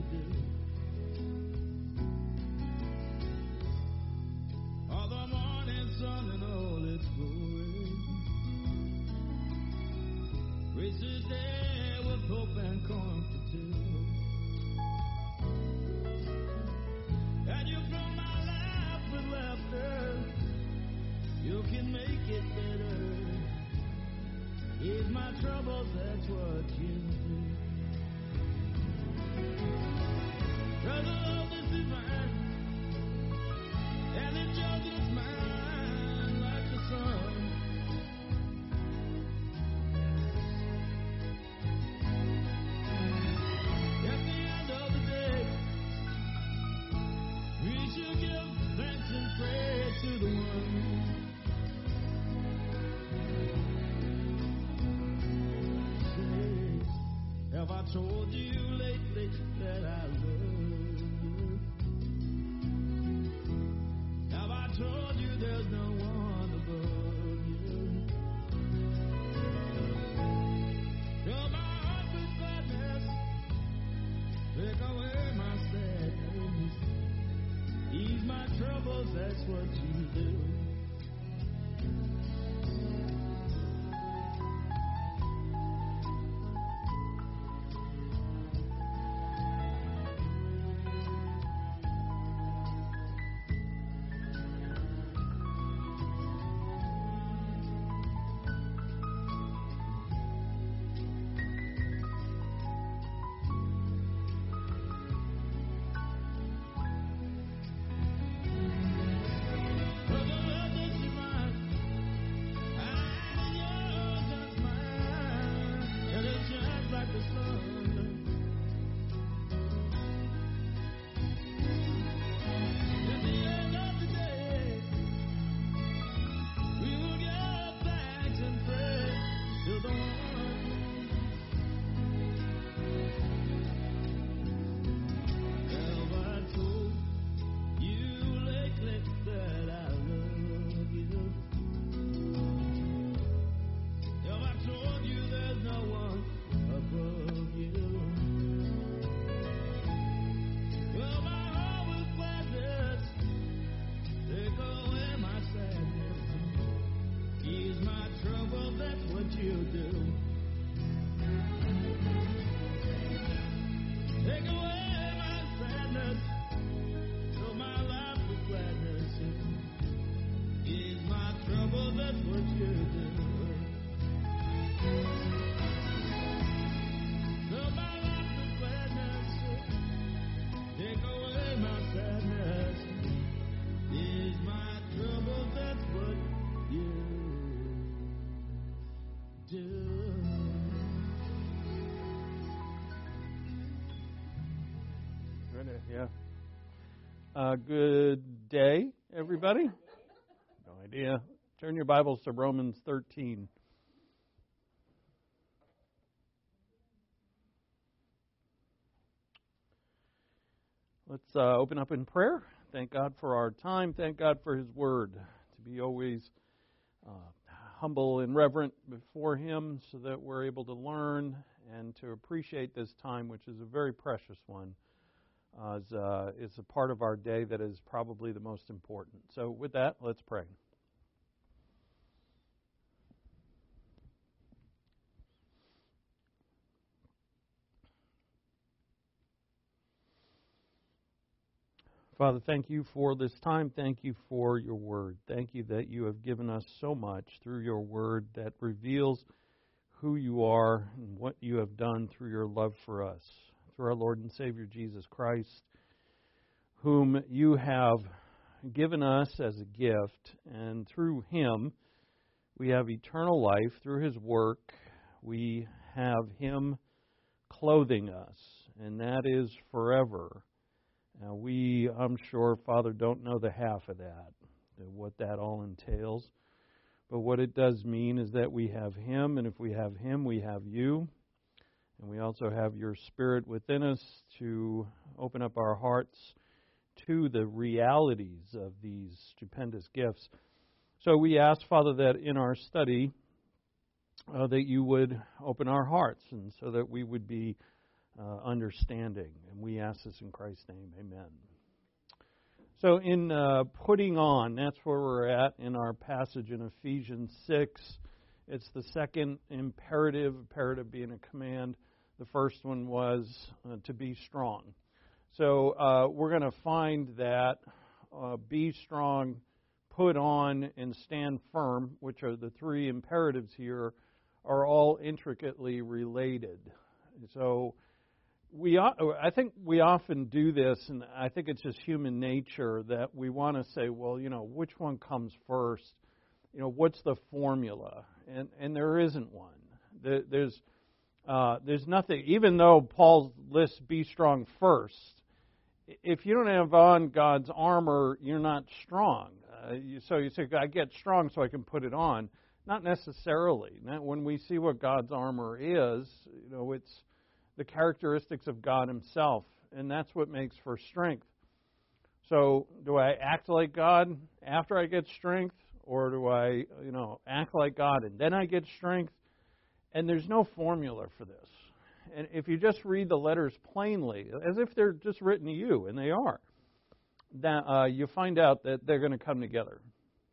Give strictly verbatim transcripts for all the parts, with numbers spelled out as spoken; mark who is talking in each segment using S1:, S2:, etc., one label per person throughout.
S1: do. All the morning sun and all its glory. Grace is there with hope and comfort too. And you fill my life with laughter. You can make it better. Ease my troubles, that's what you do. Brother, love, this is mine. And it just is mine like the sun. At the end of the day, we should give thanks and praise to the one. Have I told you lately that I love you? Have I told you there's no one above you? Fill my heart with gladness, take away my sadness, ease my troubles, that's what you do.
S2: Yeah. Uh, good day, everybody. No idea. Turn your Bibles to Romans thirteen. Let's uh, open up in prayer. Thank God for our time. Thank God for His Word. To be always uh, humble and reverent before Him so that we're able to learn and to appreciate this time, which is a very precious one. Uh, is, uh, is a part of our day that is probably the most important. So with that, let's pray. Father, thank you for this time. Thank you for your word. Thank you that you have given us so much through your word that reveals who you are and what you have done through your love for us. Through our Lord and Savior Jesus Christ, whom you have given us as a gift, and through Him we have eternal life. Through His work we have Him clothing us, and that is forever. Now we, I'm sure, Father, don't know the half of that, what that all entails. But what it does mean is that we have Him, and if we have Him, we have you. And we also have your Spirit within us to open up our hearts to the realities of these stupendous gifts. So we ask, Father, that in our study, uh, that you would open our hearts, and so that we would be uh, understanding. And we ask this in Christ's name. Amen. So in uh, putting on, that's where we're at in our passage in Ephesians six. It's the second imperative, imperative being a command. The first one was uh, to be strong. So uh, we're going to find that uh, be strong, put on, and stand firm, which are the three imperatives here, are all intricately related. So we, I think we often do this, and I think it's just human nature that we want to say, well, you know, which one comes first? You know, what's the formula? And and there isn't one. There, there's uh, there's nothing. Even though Paul lists be strong first, if you don't have on God's armor, you're not strong. Uh, you, so you say, I get strong so I can put it on. Not necessarily. Now, when we see what God's armor is, you know, it's the characteristics of God Himself, and that's what makes for strength. So, do I act like God after I get strength, or do I, you know, act like God and then I get strength? And there's no formula for this. And if you just read the letters plainly, as if they're just written to you, and they are, that uh, you find out that they're going to come together.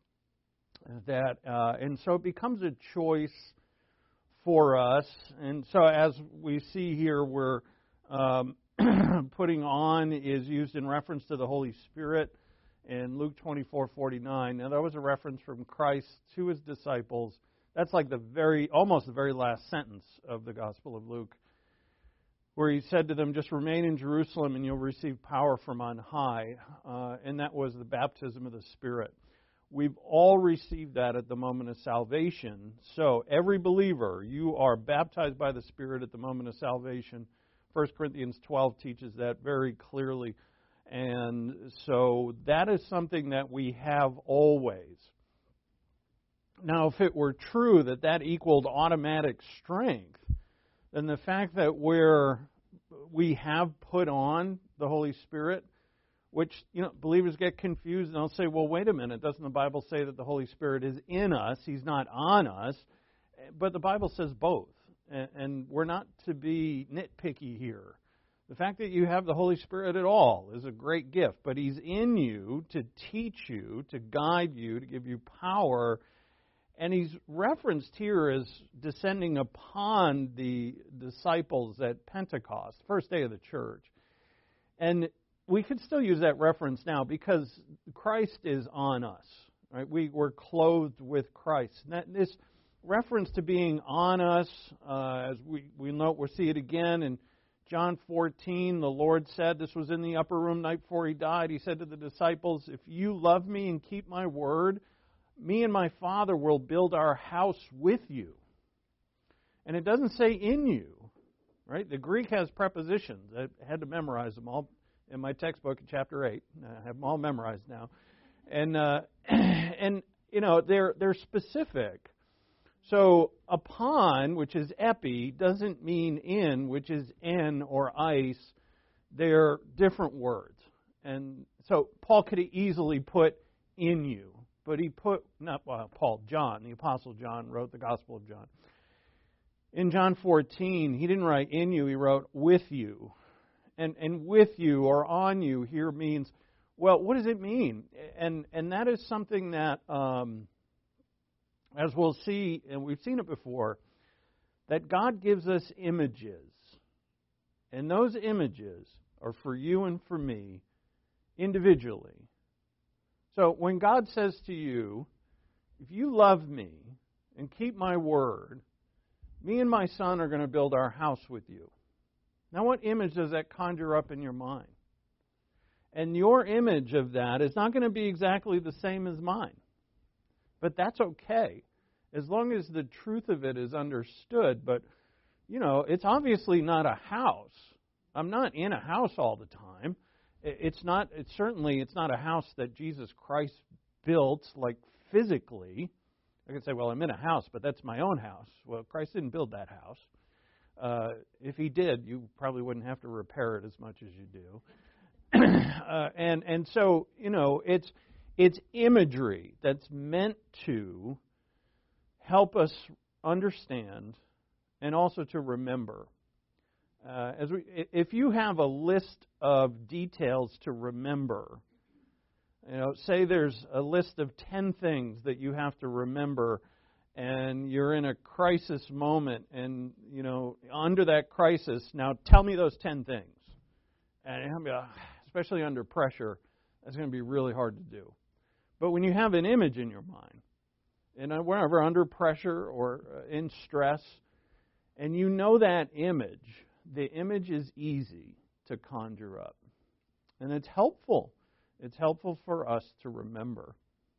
S2: That uh, and so it becomes a choice for us. And so as we see here, we're um, putting on is used in reference to the Holy Spirit in Luke twenty-four forty-nine. Now that was a reference from Christ to His disciples. That's like the very, almost the very last sentence of the Gospel of Luke, where He said to them, just remain in Jerusalem and you'll receive power from on high. Uh, and that was the baptism of the Spirit. We've all received that at the moment of salvation. So every believer, you are baptized by the Spirit at the moment of salvation. First Corinthians twelve teaches that very clearly. And so that is something that we have always. Now, if it were true that that equaled automatic strength, then the fact that we're, we have put on the Holy Spirit, which, you know, believers get confused and they'll say, well, wait a minute, doesn't the Bible say that the Holy Spirit is in us? He's not on us. But the Bible says both. And we're not to be nitpicky here. The fact that you have the Holy Spirit at all is a great gift, but He's in you to teach you, to guide you, to give you power. And He's referenced here as descending upon the disciples at Pentecost, first day of the church. And we could still use that reference now because Christ is on us. Right? We, we're clothed with Christ. And that, this reference to being on us, uh, as we, we note, we'll see it again in John fourteen. The Lord said, this was in the upper room night before He died, He said to the disciples, if you love Me and keep My word, Me and My Father will build our house with you. And it doesn't say in you. Right? The Greek has prepositions. I had to memorize them all in my textbook in chapter eight. I have them all memorized now. And, uh, and you know, they're they're specific. So upon, which is epi, doesn't mean in, which is en or ice. They're different words. And so Paul could have easily put in you. But he put, not well, Paul, John, the Apostle John wrote the Gospel of John. In John fourteen, he didn't write in you, he wrote with you. And and with you or on you here means, well, what does it mean? And and that is something that, um, as we'll see, and we've seen it before, that God gives us images. And those images are for you and for me individually. So when God says to you, if you love Me and keep My word, Me and My Son are going to build our house with you. Now, what image does that conjure up in your mind? And your image of that is not going to be exactly the same as mine. But that's okay, as long as the truth of it is understood. But, you know, it's obviously not a house. I'm not in a house all the time. It's not, it's certainly, it's not a house that Jesus Christ built, like physically. I could say, well, I'm in a house, but that's my own house. Well, Christ didn't build that house. Uh, if He did, you probably wouldn't have to repair it as much as you do. uh, and and so, you know, it's it's imagery that's meant to help us understand and also to remember. Uh, as we, if you have a list of details to remember, you know, say there's a list of ten things that you have to remember, and you're in a crisis moment, and, you know, under that crisis, now tell me those ten things. And especially under pressure, that's going to be really hard to do. But when you have an image in your mind, and whenever under pressure or in stress, and you know that image, the image is easy to conjure up. And it's helpful. It's helpful for us to remember.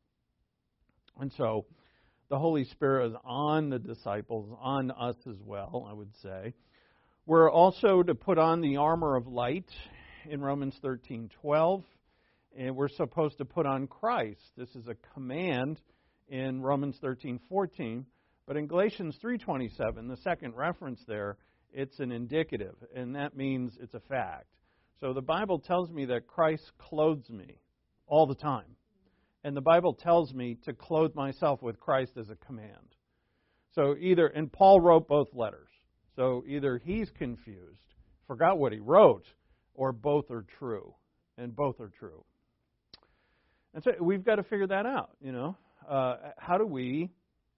S2: And so the Holy Spirit is on the disciples, on us as well, I would say. We're also to put on the armor of light in Romans thirteen twelve. And we're supposed to put on Christ. This is a command in Romans thirteen fourteen. But in Galatians three twenty-seven, the second reference there, it's an indicative. And that means it's a fact. So the Bible tells me that Christ clothes me all the time. And the Bible tells me to clothe myself with Christ as a command. So either, and Paul wrote both letters. So either he's confused, forgot what he wrote, or both are true. And both are true. And so we've got to figure that out, you know. Uh, how do we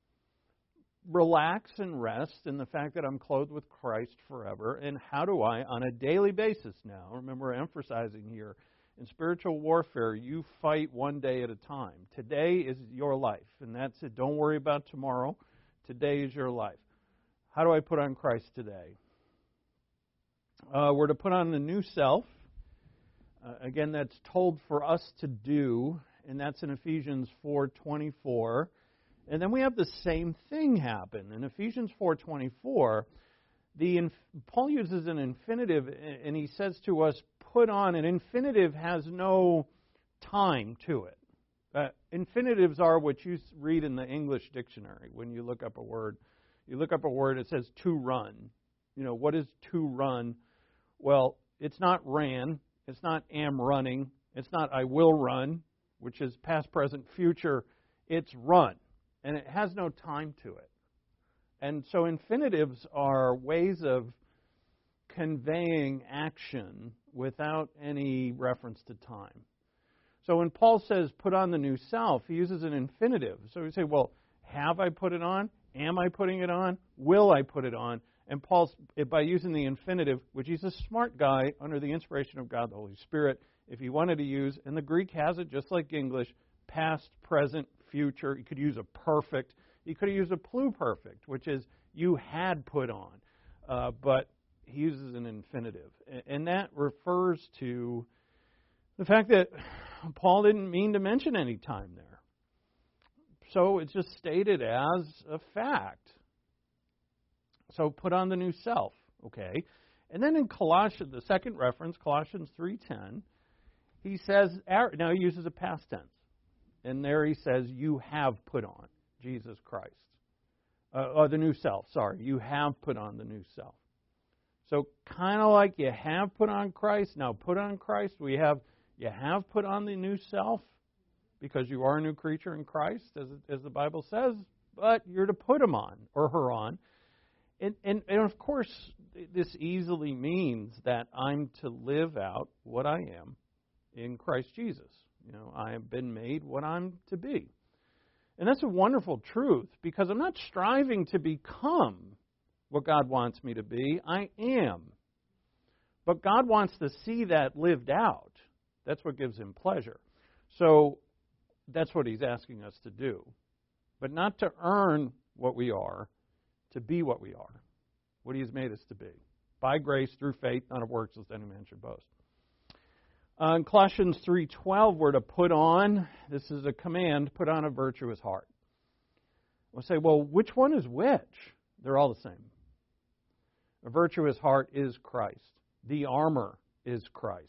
S2: relax and rest in the fact that I'm clothed with Christ forever? And how do I, on a daily basis now, remember emphasizing here, in spiritual warfare, you fight one day at a time. Today is your life, and that's it. Don't worry about tomorrow. Today is your life. How do I put on Christ today? Uh, we're to put on the new self. Uh, again, that's told for us to do, and that's in Ephesians four twenty-four. And then we have the same thing happen. In Ephesians four twenty-four, the inf- Paul uses an infinitive, and he says to us, put on. An infinitive has no time to it. Uh, infinitives are what you read in the English dictionary when you look up a word. You look up a word, it says to run. You know, what is to run? Well, it's not ran. It's not am running. It's not I will run, which is past, present, future. It's run. And it has no time to it. And so infinitives are ways of conveying action without any reference to time. So when Paul says put on the new self, he uses an infinitive. So we say, well, have I put it on? Am I putting it on? Will I put it on? And Paul's, by using the infinitive, which he's a smart guy under the inspiration of God, the Holy Spirit, if he wanted to use, and the Greek has it just like English, past, present, future. He could use a perfect. He could have used a pluperfect, which is you had put on. Uh, but he uses an infinitive. And that refers to the fact that Paul didn't mean to mention any time there. So it's just stated as a fact. So put on the new self, okay? And then in Colossians, the second reference, Colossians three ten, he says, now he uses a past tense. And there he says, you have put on Jesus Christ. Uh, or the new self, sorry. You have put on the new self. So kind of like you have put on Christ, now put on Christ. We have, you have put on the new self because you are a new creature in Christ, as, as the Bible says, but you're to put him on or her on. And, and, and of course, this easily means that I'm to live out what I am in Christ Jesus. You know, I have been made what I'm to be. And that's a wonderful truth because I'm not striving to become what God wants me to be. I am. But God wants to see that lived out. That's what gives him pleasure. So that's what he's asking us to do. But not to earn what we are, to be what we are, what he has made us to be. By grace, through faith, not of works, lest any man should boast. Uh, in Colossians three twelve, we're to put on, this is a command, put on a virtuous heart. We'll say, well, which one is which? They're all the same. A virtuous heart is Christ. The armor is Christ.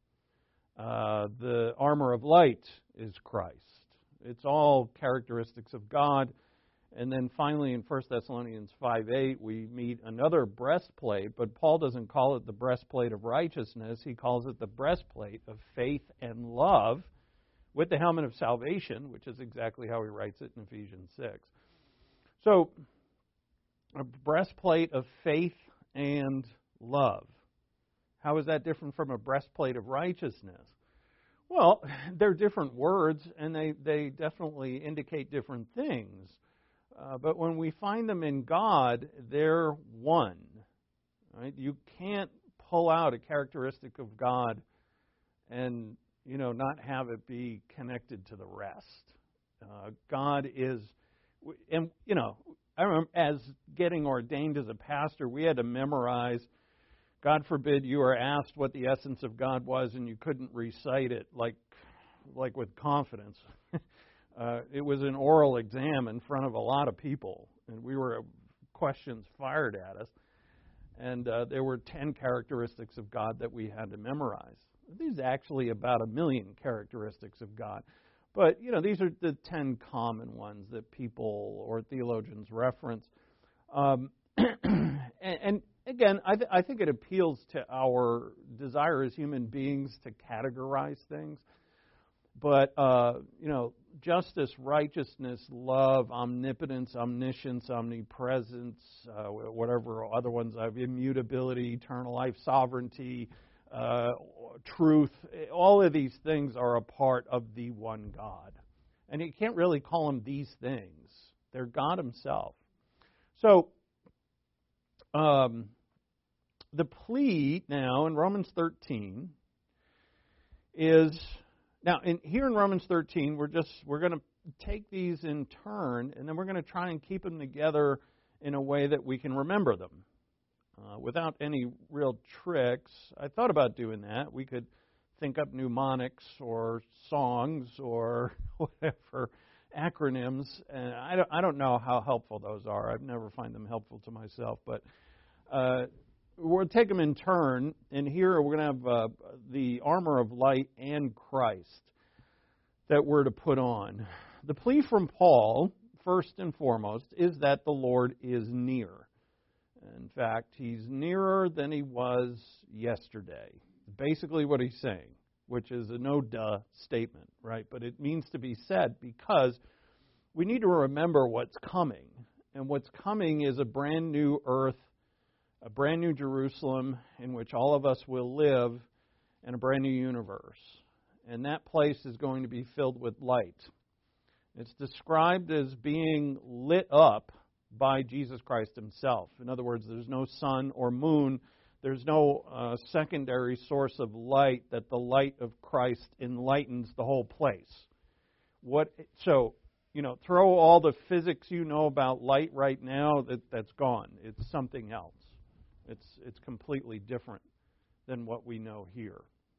S2: Uh, the armor of light is Christ. It's all characteristics of God. And then finally in First Thessalonians five eight, we meet another breastplate, but Paul doesn't call it the breastplate of righteousness. He calls it the breastplate of faith and love with the helmet of salvation, which is exactly how he writes it in Ephesians six. So, a breastplate of faith and love. How is that different from a breastplate of righteousness? Well, they're different words, and they, they definitely indicate different things. Uh, but when we find them in God, they're one. Right? You can't pull out a characteristic of God and, you know, not have it be connected to the rest. Uh, God is, and, you know, I remember as getting ordained as a pastor, we had to memorize, God forbid you were asked what the essence of God was and you couldn't recite it like, like with confidence. uh, it was an oral exam in front of a lot of people, and we were questions fired at us. And uh, there were ten characteristics of God that we had to memorize. These are actually about a million characteristics of God. But, you know, these are the ten common ones that people or theologians reference. Um, and, and again, I, th- I think it appeals to our desire as human beings to categorize things. But, uh, you know, justice, righteousness, love, omnipotence, omniscience, omnipresence, uh, whatever other ones I have, immutability, eternal life, sovereignty, uh, truth, all of these things are a part of the one God. And you can't really call them these things. They're God himself. So, um, the plea now in Romans thirteen is... Now, in, here in Romans thirteen, we're just we're going to take these in turn, and then we're going to try and keep them together in a way that we can remember them uh, without any real tricks. I thought about doing that. We could think up mnemonics or songs or whatever acronyms, and I don't I don't know how helpful those are. I've never find them helpful to myself, but. Uh, We'll take them in turn, and here we're going to have uh, the armor of light and Christ that we're to put on. The plea from Paul, first and foremost, is that the Lord is near. In fact, he's nearer than he was yesterday. Basically what he's saying, which is a no-duh statement, right? But it means to be said because we need to remember what's coming. And what's coming is a brand new earth, a brand new Jerusalem in which all of us will live, and a brand new universe. And that place is going to be filled with light. It's described as being lit up by Jesus Christ himself. In other words, there's no sun or moon. There's no uh, secondary source of light that the light of Christ enlightens the whole place. What? So, you know, throw all the physics you know about light right now, that, that's gone. It's something else. It's it's completely different than what we know here.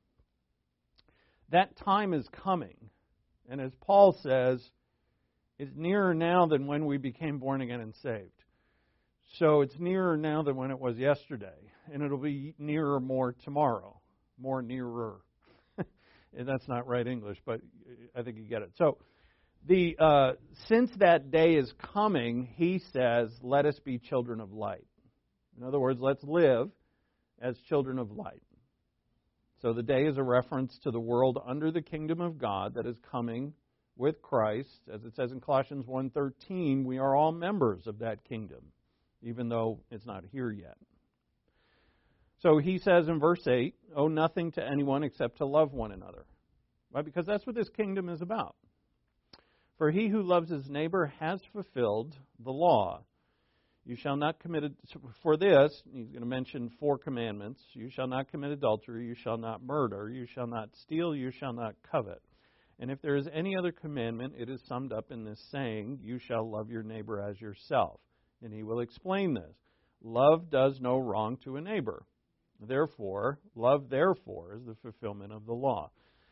S2: That time is coming. And as Paul says, it's nearer now than when we became born again and saved. So it's nearer now than when it was yesterday. And it'll be nearer more tomorrow. More nearer. And that's not right English, but I think you get it. So the uh, since that day is coming, he says, let us be children of light. In other words, let's live as children of light. So the day is a reference to the world under the kingdom of God that is coming with Christ. As it says in Colossians one thirteen, we are all members of that kingdom, even though it's not here yet. So he says in verse eight, owe nothing to anyone except to love one another. Right? Because that's what this kingdom is about. For he who loves his neighbor has fulfilled the law. You shall not commit, for this, he's going to mention four commandments. You shall not commit adultery, you shall not murder, you shall not steal, you shall not covet. And if there is any other commandment, it is summed up in this saying, you shall love your neighbor as yourself. And he will explain this. Love does no wrong to a neighbor. Therefore, love therefore is the fulfillment of the law.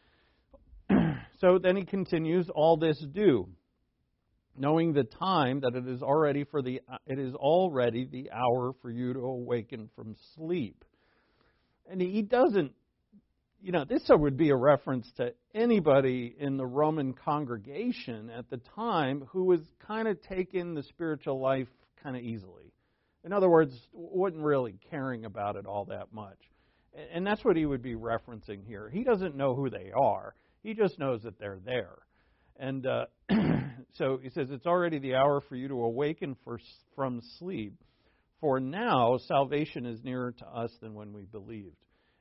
S2: So then he continues, all this do, knowing the time that it is already for the it is already the hour for you to awaken from sleep. And he doesn't, you know, this would be a reference to anybody in the Roman congregation at the time who was kind of taking the spiritual life kind of easily. In other words, wasn't really caring about it all that much. And that's what he would be referencing here. He doesn't know who they are. He just knows that they're there. And uh, so he says, it's already the hour for you to awaken for, from sleep. For now, salvation is nearer to us than when we believed.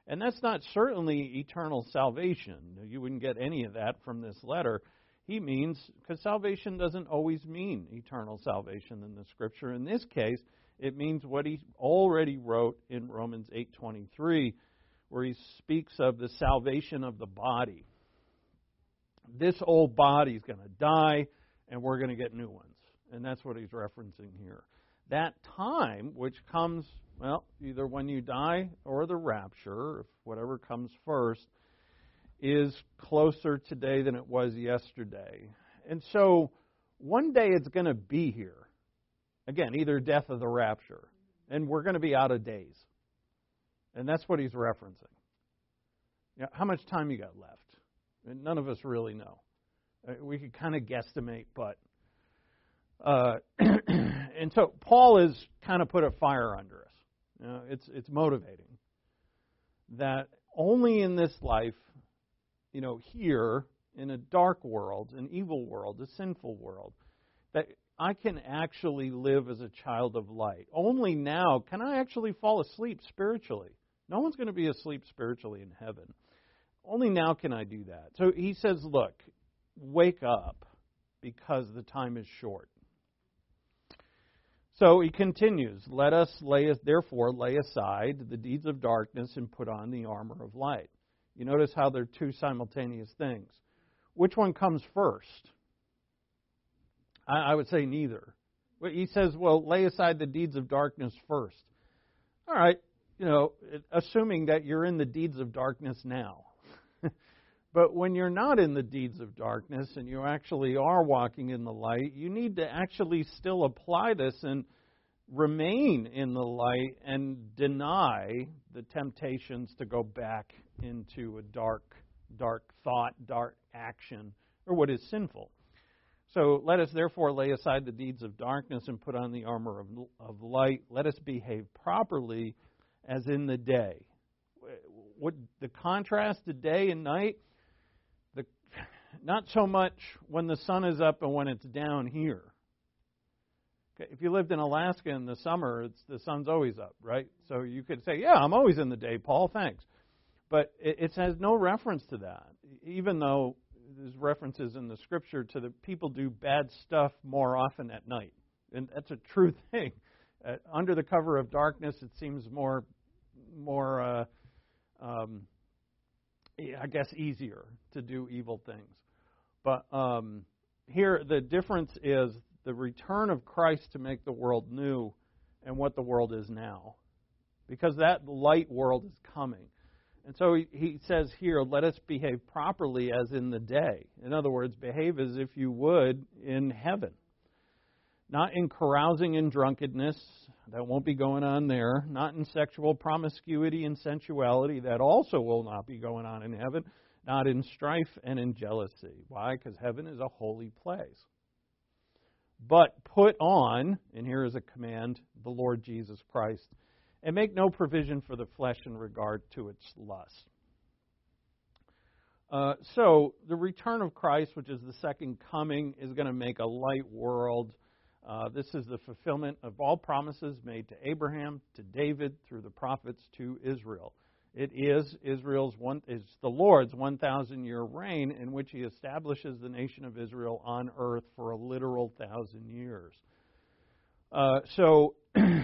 S2: And that's not certainly eternal salvation. You wouldn't get any of that from this letter. He means, because salvation doesn't always mean eternal salvation in the Scripture. In this case, it means what he already wrote in Romans eight twenty-three, where he speaks of the salvation of the body. This old body is going to die, and we're going to get new ones. And that's what he's referencing here. That time, which comes, well, either when you die or the rapture, if whatever comes first, is closer today than it was yesterday. And so one day it's going to be here. Again, either death or the rapture. And we're going to be out of days. And that's what he's referencing. You know, how much time you got left? And none of us really know. We could kind of guesstimate, but... Uh, and so Paul has kind of put a fire under us. You know, it's it's motivating. That only in this life, you know, here, in a dark world, an evil world, a sinful world, that I can actually live as a child of light. Only now can I actually fall asleep spiritually. No one's going to be asleep spiritually in heaven. Only now can I do that. So he says, look, wake up because the time is short. So he continues, let us lay, therefore lay aside the deeds of darkness and put on the armor of light. You notice how they're two simultaneous things. Which one comes first? I, I would say neither. He says, well, lay aside the deeds of darkness first. All right, you know, assuming that you're in the deeds of darkness now. But when you're not in the deeds of darkness and you actually are walking in the light, you need to actually still apply this and remain in the light and deny the temptations to go back into a dark, dark thought, dark action, or what is sinful. So let us therefore lay aside the deeds of darkness and put on the armor of, of light. Let us behave properly as in the day. What the contrast to day and night? The, not so much when the sun is up and when it's down here. Okay, if you lived in Alaska in the summer, it's, the sun's always up, right? So you could say, yeah, I'm always in the day, Paul, thanks. But it, it has no reference to that, even though there's references in the Scripture to the people do bad stuff more often at night. And that's a true thing. Uh, under the cover of darkness, it seems more, more uh, um, I guess, easier to do evil things. But um, here, the difference is the return of Christ to make the world new and what the world is now. Because that light world is coming. And so he, he says here, let us behave properly as in the day. In other words, behave as if you would in heaven. Not in carousing and drunkenness. That won't be going on there. Not in sexual promiscuity and sensuality. That also will not be going on in heaven. Not in strife and in jealousy. Why? Because heaven is a holy place. But put on, and here is a command, the Lord Jesus Christ, and make no provision for the flesh in regard to its lust. Uh, so, the return of Christ, which is the second coming, is going to make a light world. Uh, this is the fulfillment of all promises made to Abraham, to David, through the prophets, to Israel. It is Israel's one is the Lord's one thousand year reign in which He establishes the nation of Israel on earth for a literal thousand years. Uh, so,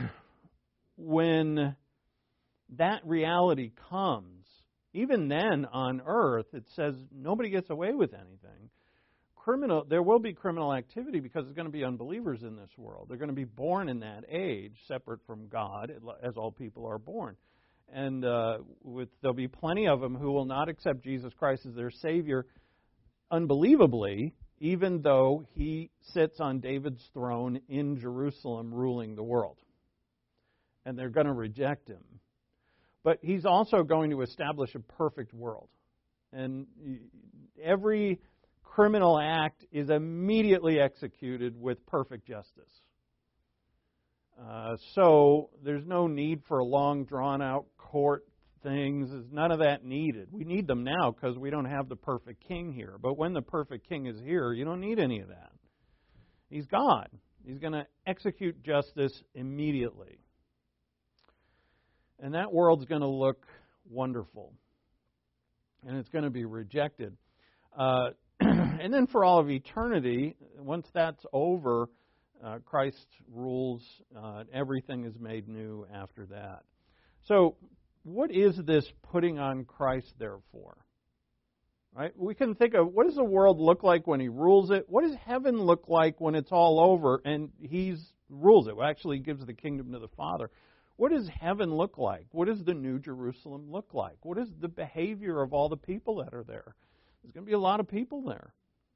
S2: when that reality comes, even then on earth, it says nobody gets away with anything. Criminal, there will be criminal activity because there's going to be unbelievers in this world. They're going to be born in that age, separate from God, as all people are born. And uh, with, there'll be plenty of them who will not accept Jesus Christ as their Savior, unbelievably, even though He sits on David's throne in Jerusalem ruling the world. And they're going to reject Him. But He's also going to establish a perfect world. And every criminal act is immediately executed with perfect justice. Uh, so there's no need for long drawn-out court things. There's none of that needed. We need them now because we don't have the perfect king here. But when the perfect king is here, you don't need any of that. He's God. He's going to execute justice immediately. And that world's going to look wonderful. And it's going to be rejected. Uh, and then for all of eternity, once that's over, uh, Christ rules. Uh, everything is made new after that. So what is this putting on Christ, therefore? Right? We can think of, what does the world look like when He rules it? What does heaven look like when it's all over and He rules it? Well, actually, He gives the kingdom to the Father. What does heaven look like? What does the New Jerusalem look like? What is the behavior of all the people that are there? There's going to be a lot of people there.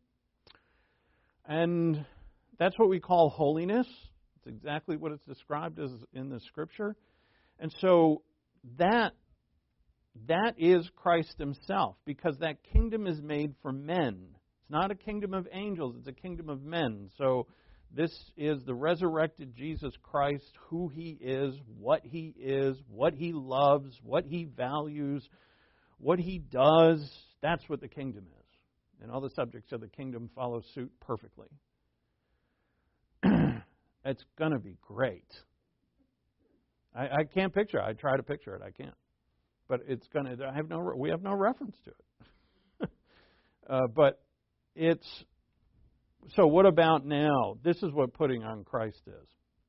S2: And that's what we call holiness. It's exactly what it's described as in the Scripture. And so that That is Christ Himself, because that kingdom is made for men. It's not a kingdom of angels, it's a kingdom of men. So this is the resurrected Jesus Christ, who He is, what He is, what He loves, what He values, what He does. That's what the kingdom is. And all the subjects of the kingdom follow suit perfectly. It's going to be great. I, I can't picture it. I try to picture it. I can't. But it's going to. I have no. We have no reference to it. uh, but it's. So what about now? This is what putting on Christ is.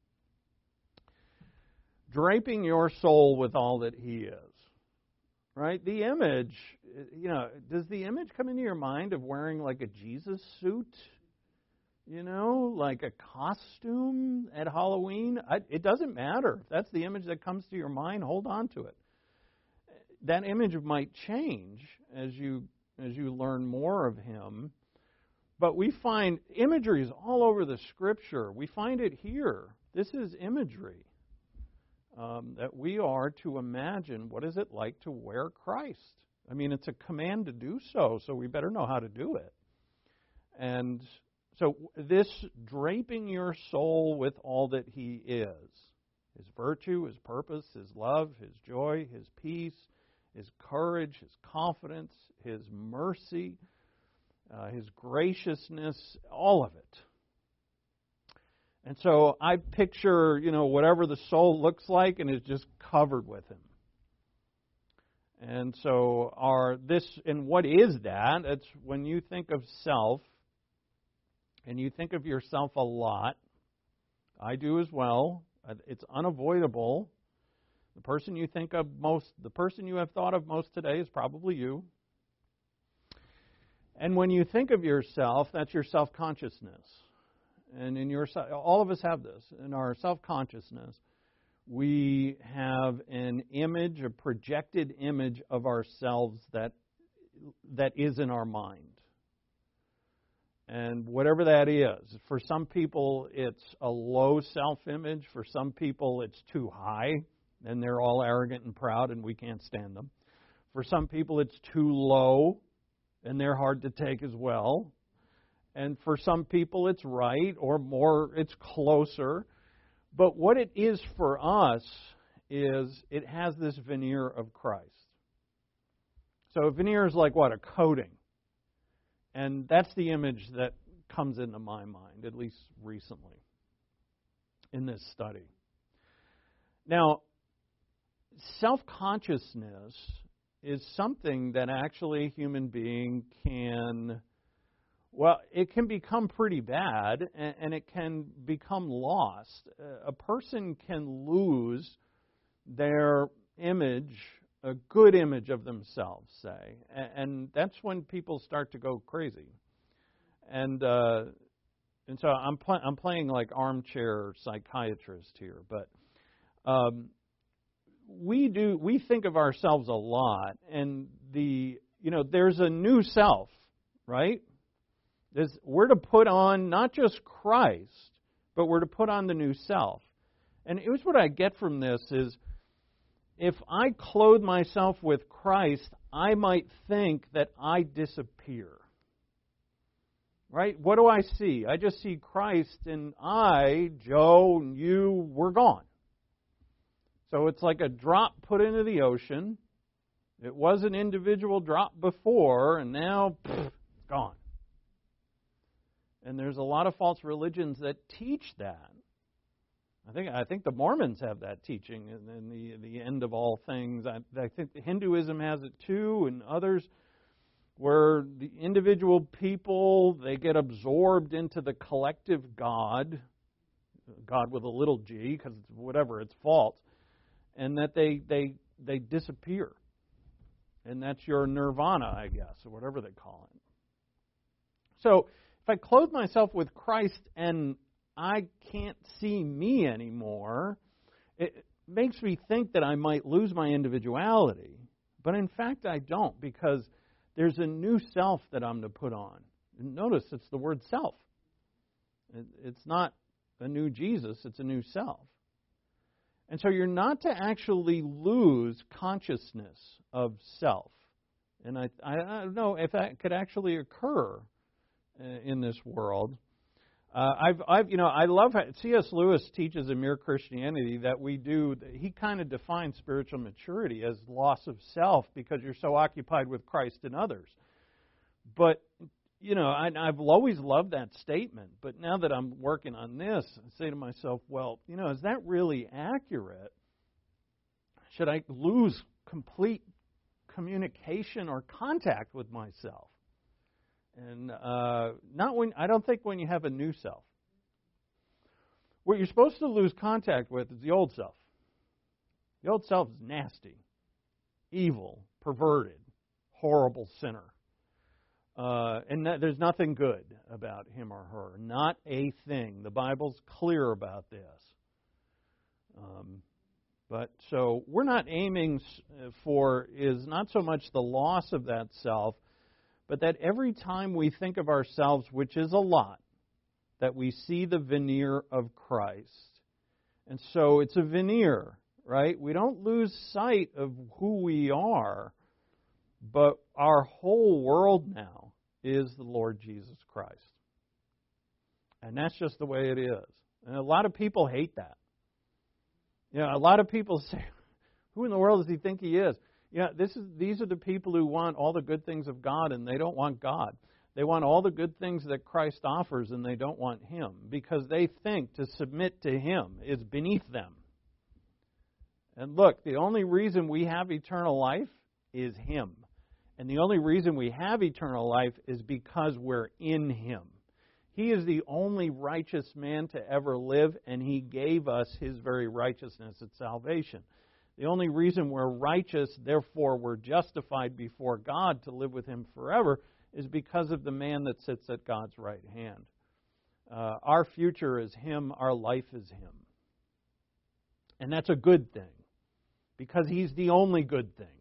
S2: Draping your soul with all that He is. Right? The image. You know, does the image come into your mind of wearing like a Jesus suit? You know, like a costume at Halloween? I, it doesn't matter. If that's the image that comes to your mind, hold on to it. That image might change as you as you learn more of Him. But we find imagery is all over the Scripture. We find it here. This is imagery. Um, that we are to imagine what is it like to wear Christ. I mean, it's a command to do so, so we better know how to do it. And so this draping your soul with all that He is, His virtue, His purpose, His love, His joy, His peace, His courage, His confidence, His mercy, uh, His graciousness, all of it. And so I picture, you know, whatever the soul looks like and is just covered with Him. And so our this and what is that? It's when you think of self, and you think of yourself a lot. I do as well. It's unavoidable. The person you think of most, the person you have thought of most today is probably you. And when you think of yourself, that's your self-consciousness. And in your, all of us have this. In our self-consciousness, we have an image, a projected image of ourselves that that is in our mind. And whatever that is, for some people it's a low self-image. For some people it's too high, and they're all arrogant and proud, and we can't stand them. For some people it's too low, and they're hard to take as well. And for some people it's right, or more, it's closer. But what it is for us is it has this veneer of Christ. So a veneer is like what? A coating. And that's the image that comes into my mind, at least recently, in this study. Now, self-consciousness is something that actually a human being can, well, it can become pretty bad, and it can become lost. A person can lose their image, a good image of themselves, say, and that's when people start to go crazy. And uh, and so I'm pl- I'm playing like armchair psychiatrist here, but um, we do we think of ourselves a lot, and the you know there's a new self, right? There's, we're to put on not just Christ, but we're to put on the new self. And here's what I get from this is, if I clothe myself with Christ, I might think that I disappear. Right? What do I see? I just see Christ, and I, Joe, and you, we're gone. So it's like a drop put into the ocean. It was an individual drop before, and now pff, it's gone. And there's a lot of false religions that teach that. I think I think the Mormons have that teaching, and then the the end of all things. I, I think Hinduism has it too, and others, where the individual people, they get absorbed into the collective God, God with a little g, because it's whatever, it's false, and that they they they disappear. And that's your nirvana, I guess, or whatever they call it. So if I clothe myself with Christ and I can't see me anymore, it makes me think that I might lose my individuality. But in fact, I don't, because there's a new self that I'm to put on. And notice it's the word self. It's not a new Jesus, it's a new self. And so you're not to actually lose consciousness of self. And I, I don't know if that could actually occur uh, in this world. Uh, I've, I've, you know, I love how C S Lewis teaches in Mere Christianity that we do. He kind of defines spiritual maturity as loss of self because you're so occupied with Christ and others. But you know, I, I've always loved that statement. But now that I'm working on this, I say to myself, well, you know, is that really accurate? Should I lose complete communication or contact with myself? And uh, not when I don't think when you have a new self. What you're supposed to lose contact with is the old self. The old self is nasty, evil, perverted, horrible sinner. Uh, and that, there's nothing good about him or her. Not a thing. The Bible's clear about this. Um, but so we're not aiming for is not so much the loss of that self, but that every time we think of ourselves, which is a lot, that we see the veneer of Christ. And so it's a veneer, right? We don't lose sight of who we are, but our whole world now is the Lord Jesus Christ. And that's just the way it is. And a lot of people hate that. You know, a lot of people say, who in the world does he think he is? Yeah, this is these are the people who want all the good things of God, and they don't want God. They want all the good things that Christ offers, and they don't want Him, because they think to submit to Him is beneath them. And look, the only reason we have eternal life is Him. And the only reason we have eternal life is because we're in Him. He is the only righteous man to ever live, and He gave us His very righteousness at salvation. The only reason we're righteous, therefore we're justified before God to live with Him forever, is because of the man that sits at God's right hand. Uh, our future is Him, our life is Him. And that's a good thing, because He's the only good thing.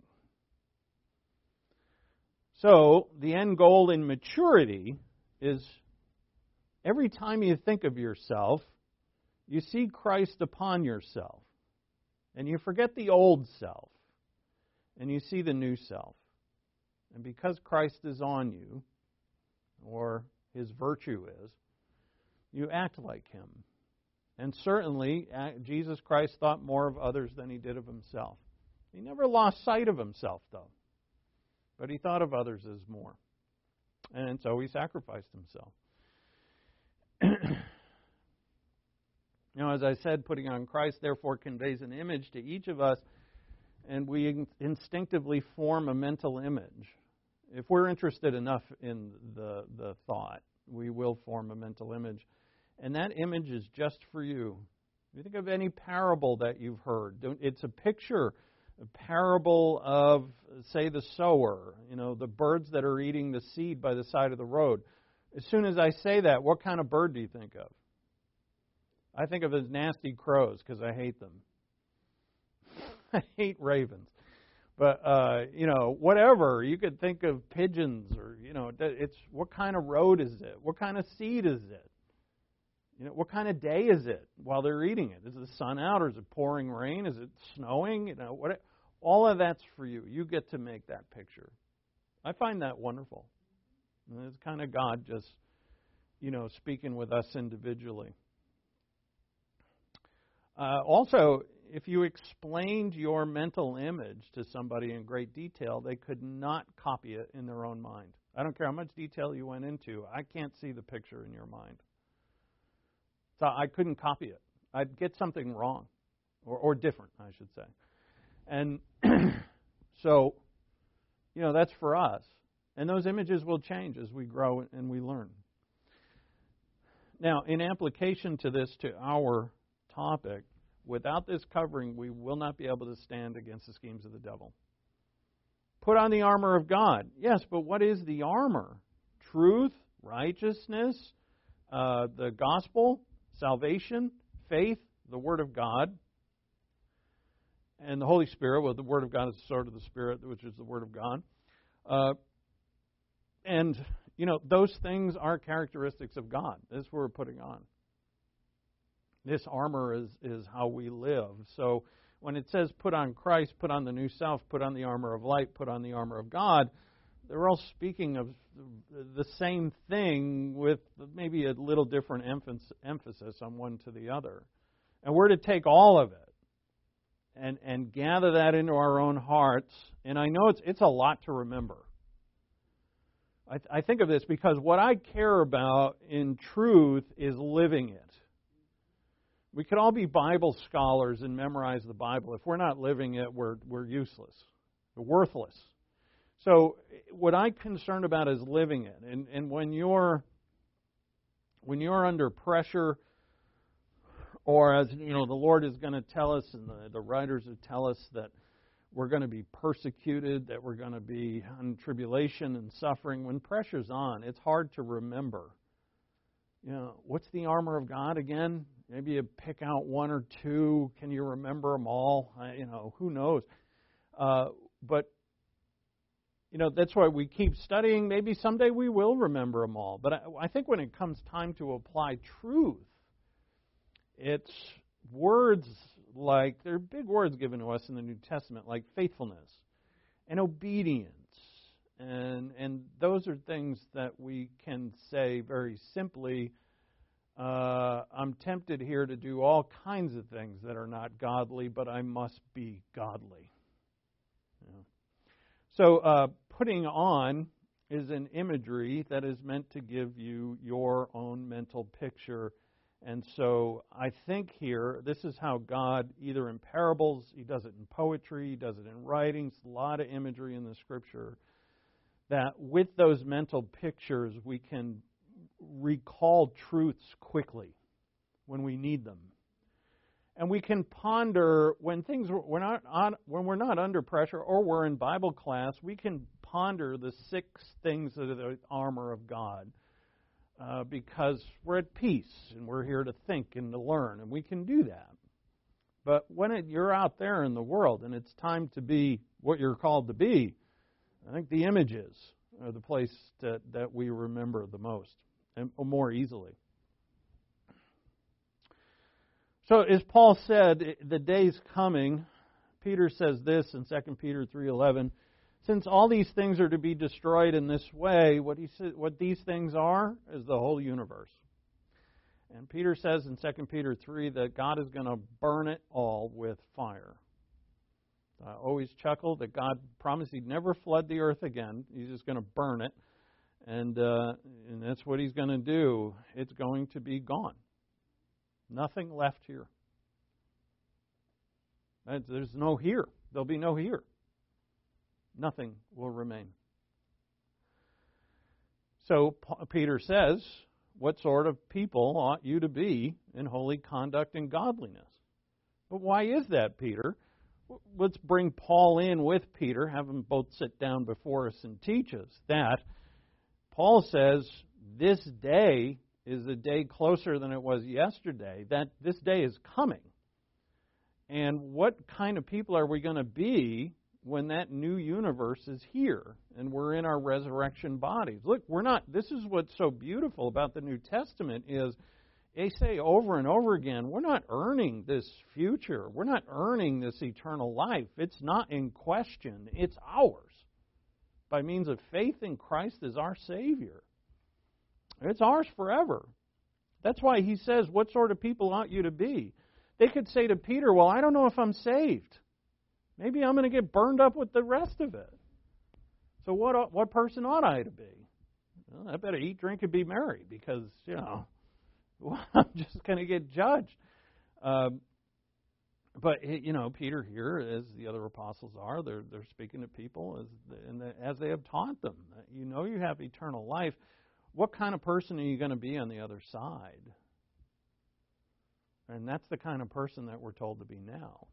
S2: So, the end goal in maturity is every time you think of yourself, you see Christ upon yourself. And you forget the old self, and you see the new self. And because Christ is on you, or His virtue is, you act like Him. And certainly, Jesus Christ thought more of others than He did of Himself. He never lost sight of Himself, though. But He thought of others as more. And so He sacrificed Himself. You know, as I said, putting on Christ therefore conveys an image to each of us, and we instinctively form a mental image. If we're interested enough in the, the thought, we will form a mental image. And that image is just for you. If you think of any parable that you've heard, it's a picture, a parable of, say, the sower, you know, the birds that are eating the seed by the side of the road. As soon as I say that, what kind of bird do you think of? I think of it as nasty crows because I hate them. I hate ravens. But, uh, you know, whatever. You could think of pigeons or, you know, it's what kind of road is it? What kind of seed is it? You know, what kind of day is it while they're eating it? Is the sun out or is it pouring rain? Is it snowing? You know, what? All of that's for you. You get to make that picture. I find that wonderful. And it's kind of God just, you know, speaking with us individually. Uh, also, if you explained your mental image to somebody in great detail, they could not copy it in their own mind. I don't care how much detail you went into. I can't see the picture in your mind. So I couldn't copy it. I'd get something wrong, or, or different, I should say. And so, you know, that's for us. And those images will change as we grow and we learn. Now, in application to this, to our topic, without this covering, we will not be able to stand against the schemes of the devil. Put on the armor of God. Yes, but what is the armor? Truth, righteousness, uh, the gospel, salvation, faith, the Word of God, and the Holy Spirit. Well, the Word of God is the sword of the Spirit, which is the Word of God. Uh, and, you know, those things are characteristics of God. That's what we're putting on. This armor is, is how we live. So when it says put on Christ, put on the new self, put on the armor of light, put on the armor of God, they're all speaking of the same thing with maybe a little different emphasis on one to the other. And we're to take all of it and, and gather that into our own hearts. And I know it's it's a lot to remember. I, th- I think of this because what I care about in truth is living it. We could all be Bible scholars and memorize the Bible. If we're not living it, we're we're useless. We're worthless. So what I'm concerned about is living it. And and when you're when you're under pressure, or as you know, the Lord is going to tell us, and the, the writers will tell us that we're going to be persecuted, that we're going to be in tribulation and suffering. When pressure's on, it's hard to remember. You know, what's the armor of God again? Maybe you pick out one or two. Can you remember them all? I, you know, who knows? Uh, but, you know, that's why we keep studying. Maybe someday we will remember them all. But I, I think when it comes time to apply truth, it's words like, there are big words given to us in the New Testament, like faithfulness and obedience. And and those are things that we can say very simply, uh, I'm tempted here to do all kinds of things that are not godly, but I must be godly. You know? So uh, putting on is an imagery that is meant to give you your own mental picture. And so I think here, this is how God, either in parables, He does it in poetry, He does it in writings, a lot of imagery in the Scripture, that with those mental pictures we can recall truths quickly when we need them. And we can ponder when things we're not on, when we're not under pressure or we're in Bible class, we can ponder the six things that are the armor of God. Uh, because we're at peace and we're here to think and to learn, and we can do that. But when it, you're out there in the world and it's time to be what you're called to be, I think the images are the place that, that we remember the most and more easily. So as Paul said, the day's coming. Peter says this in Second Peter three eleven. Since all these things are to be destroyed in this way, what he says, what these things are is the whole universe. And Peter says in Second Peter three that God is going to burn it all with fire. I always chuckle that God promised He'd never flood the earth again. He's just going to burn it. And, uh, and that's what He's going to do. It's going to be gone. Nothing left here. There's no here. There'll be no here. Nothing will remain. So Peter says, what sort of people ought you to be in holy conduct and godliness? But why is that, Peter? Let's bring Paul in with Peter, have them both sit down before us and teach us that. Paul says this day is a day closer than it was yesterday, that this day is coming. And what kind of people are we going to be when that new universe is here and we're in our resurrection bodies? Look, we're not, this is what's so beautiful about the New Testament is they say over and over again, we're not earning this future. We're not earning this eternal life. It's not in question. It's ours by means of faith in Christ as our Savior. It's ours forever. That's why he says, what sort of people ought you to be? They could say to Peter, well, I don't know if I'm saved. Maybe I'm going to get burned up with the rest of it. So what what person ought I to be? Well, I better eat, drink, and be merry because, you know, I'm just going to get judged. Um, but you know, Peter here, as the other apostles are, they're they're speaking to people as the, and the, as they have taught them. You know, you have eternal life. What kind of person are you going to be on the other side? And that's the kind of person that we're told to be now.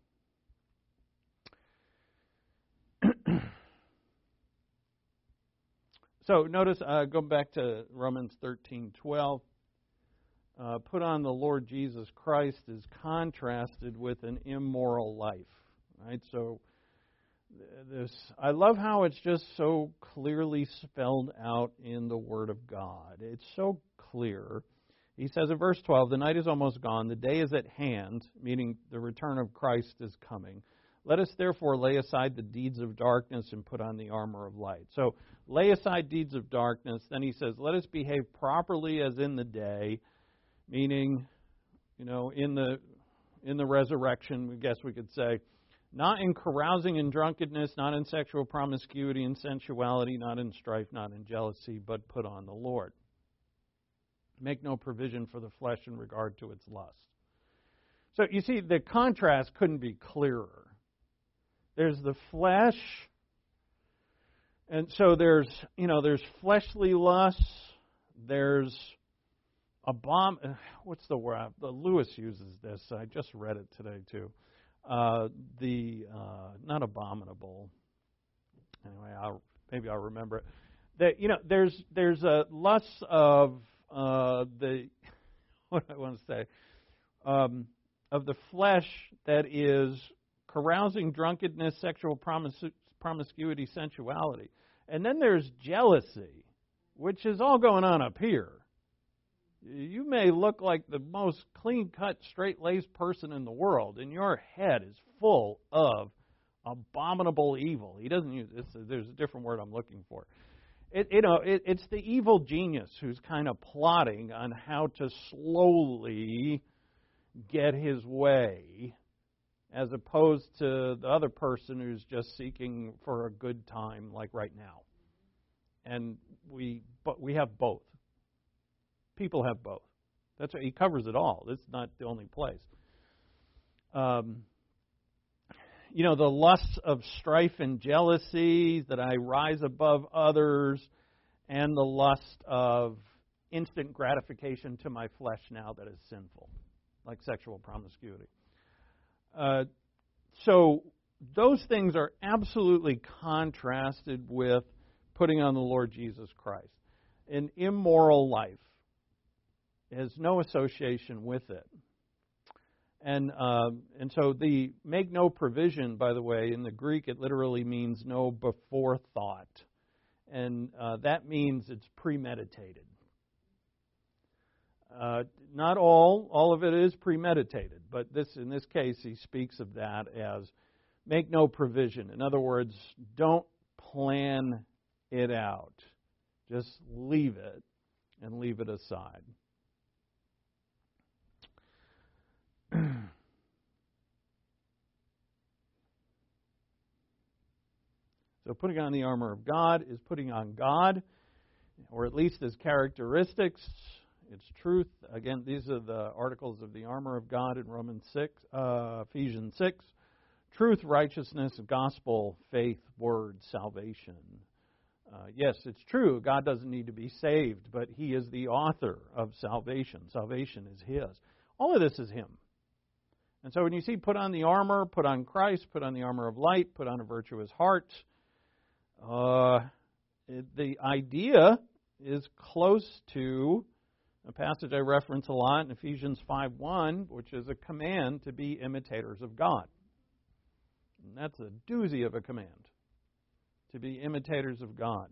S2: So notice, uh, go back to Romans thirteen twelve. Uh, put on the Lord Jesus Christ is contrasted with an immoral life. Right? So this, I love how it's just so clearly spelled out in the Word of God. It's so clear. He says in verse twelve, the night is almost gone, the day is at hand, meaning the return of Christ is coming. Let us therefore lay aside the deeds of darkness and put on the armor of light. So lay aside deeds of darkness. Then he says, let us behave properly as in the day, meaning, you know, in the in the resurrection, I guess we could say, not in carousing and drunkenness, not in sexual promiscuity and sensuality, not in strife, not in jealousy, but put on the Lord. Make no provision for the flesh in regard to its lust. So you see, the contrast couldn't be clearer. There's the flesh, and so there's, you know, there's fleshly lusts, there's abom. What's the word? The Lewis uses this. I just read it today too. Uh, the uh, not abominable. Anyway, I'll, maybe I'll remember it. That, you know, there's there's a lust of uh, the what do I want to say um, of the flesh that is carousing, drunkenness, sexual promis- promiscuity, sensuality, and then there's jealousy, which is all going on up here. You may look like the most clean-cut, straight-laced person in the world, and your head is full of abominable evil. He doesn't use this. There's a different word I'm looking for. It, you know, it, it's the evil genius who's kind of plotting on how to slowly get his way, as opposed to the other person who's just seeking for a good time, like right now. And we, but we have both. People have both. That's right. He covers it all. It's not the only place. Um, you know, the lusts of strife and jealousy, that I rise above others, and the lust of instant gratification to my flesh now that is sinful, like sexual promiscuity. Uh, so those things are absolutely contrasted with putting on the Lord Jesus Christ. An immoral life has no association with it. And uh, and so the make no provision, by the way, in the Greek it literally means no before thought. And uh, that means it's premeditated. Uh, not all, all of it is premeditated, but this in this case he speaks of that as make no provision. In other words, don't plan it out. Just leave it and leave it aside. So putting on the armor of God is putting on God, or at least His characteristics, its truth. Again, these are the articles of the armor of God in Romans six, uh, Ephesians six. Truth, righteousness, gospel, faith, word, salvation. Uh, yes, it's true, God doesn't need to be saved, but He is the author of salvation. Salvation is His. All of this is Him. And so when you see put on the armor, put on Christ, put on the armor of light, put on a virtuous heart, uh, it, the idea is close to a passage I reference a lot in Ephesians five one, which is a command to be imitators of God. And that's a doozy of a command, to be imitators of God.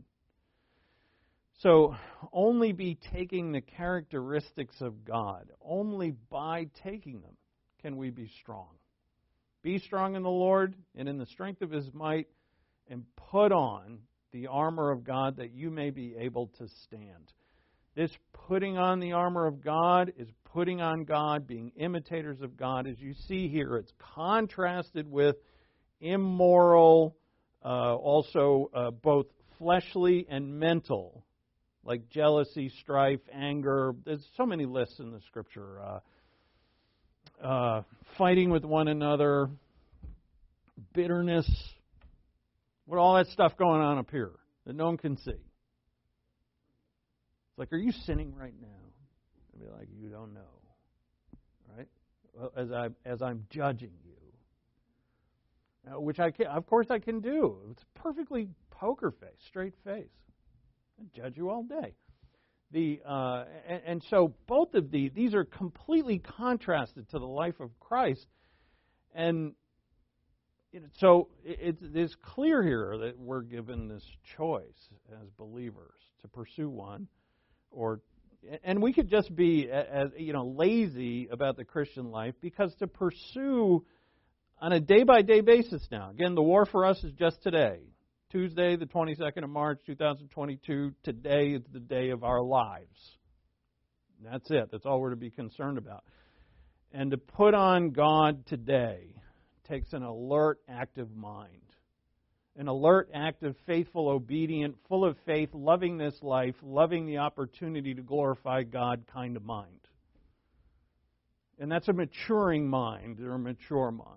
S2: So only be taking the characteristics of God. Only by taking them can we be strong. Be strong in the Lord and in the strength of His might, and put on the armor of God that you may be able to stand. This putting on the armor of God is putting on God, being imitators of God. As you see here, it's contrasted with immoral, uh, also uh, both fleshly and mental, like jealousy, strife, anger. There's so many lists in the Scripture. Uh, uh, fighting with one another, bitterness, with all that stuff going on up here that no one can see. It's like, are you sinning right now? I'd be like, you don't know, right? Well, as I as I'm judging you, uh, which I can, of course I can do. It's perfectly poker face, straight face. I judge you all day. The uh, and, and so both of these these are completely contrasted to the life of Christ, and so it, it is clear here that we're given this choice as believers to pursue one, or and we could just be as you know lazy about the Christian life, because to pursue on a day by day basis now. Again, the war for us is just today. Tuesday, the twenty-second of March, two thousand twenty-two. Today is the day of our lives. That's it. That's all we're to be concerned about. And to put on God today takes an alert, active mind. An alert, active, faithful, obedient, full of faith, loving this life, loving the opportunity to glorify God kind of mind. And that's a maturing mind, or a mature mind.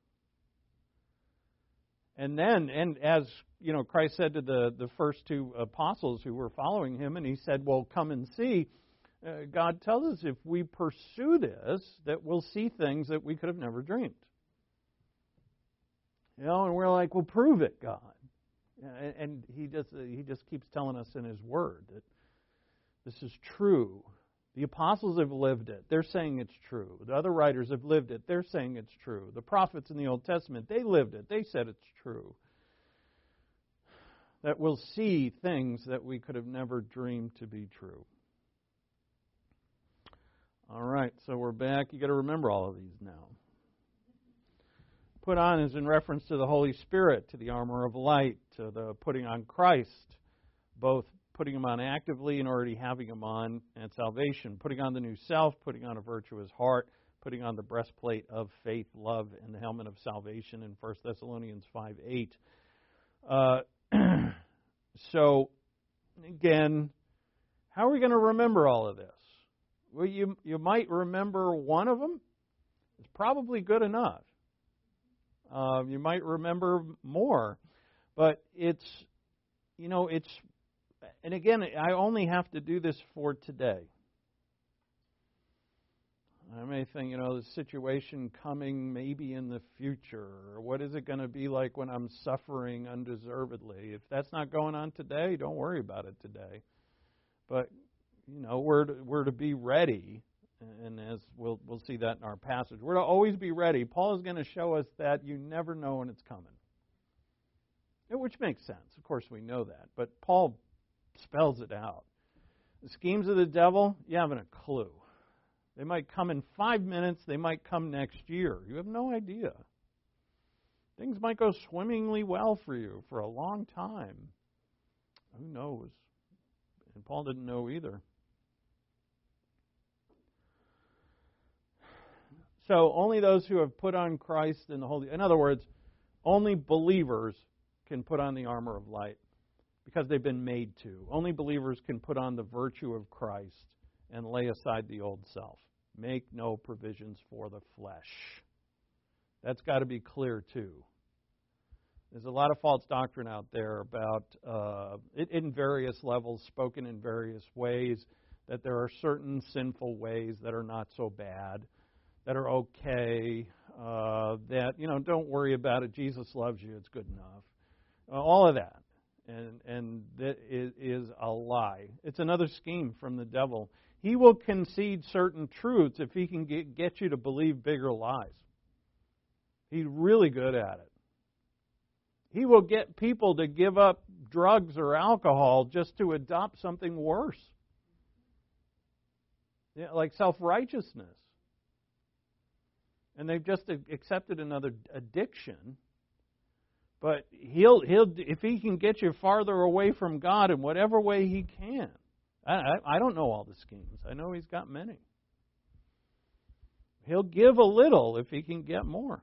S2: And then, and as you know, Christ said to the, the first two apostles who were following him, and he said, well, come and see. Uh, God tells us if we pursue this, that we'll see things that we could have never dreamed. You know, and we're like, well, prove it, God. And, and he just he just keeps telling us in his word that this is true. The apostles have lived it. They're saying it's true. The other writers have lived it. They're saying it's true. The prophets in the Old Testament, they lived it. They said it's true. That we'll see things that we could have never dreamed to be true. All right, so we're back. You've got to remember all of these now. Put on is in reference to the Holy Spirit, to the armor of light, to the putting on Christ, both putting him on actively and already having him on at salvation, putting on the new self, putting on a virtuous heart, putting on the breastplate of faith, love, and the helmet of salvation in First Thessalonians five eight. Uh, so, again, how are we going to remember all of this? Well, you you might remember one of them. It's probably good enough. Uh, you might remember more, but it's, you know, it's, and again, I only have to do this for today. I may think, you know, the situation coming maybe in the future, or what is it going to be like when I'm suffering undeservedly? If that's not going on today, don't worry about it today. But, you know, we're to, we're to be ready. And as we'll we'll see that in our passage, we're to always be ready. Paul is going to show us that you never know when it's coming, which makes sense. Of course, we know that, but Paul spells it out. The schemes of the devil, you haven't a clue. They might come in five minutes. They might come next year. You have no idea. Things might go swimmingly well for you for a long time. Who knows? And Paul didn't know either. So only those who have put on Christ and the Holy... In other words, only believers can put on the armor of light because they've been made to. Only believers can put on the virtue of Christ and lay aside the old self. Make no provisions for the flesh. That's got to be clear, too. There's a lot of false doctrine out there about, uh, it, in various levels, spoken in various ways, that there are certain sinful ways that are not so bad, that are okay, uh, that, you know, don't worry about it. Jesus loves you. It's good enough. Uh, all of that. And and that is, is a lie. It's another scheme from the devil. He will concede certain truths if he can get, get you to believe bigger lies. He's really good at it. He will get people to give up drugs or alcohol just to adopt something worse. Yeah, like self-righteousness. And they've just accepted another addiction. But he'll he'll if he can get you farther away from God in whatever way he can. I, I, I don't know all the schemes. I know he's got many. He'll give a little if he can get more.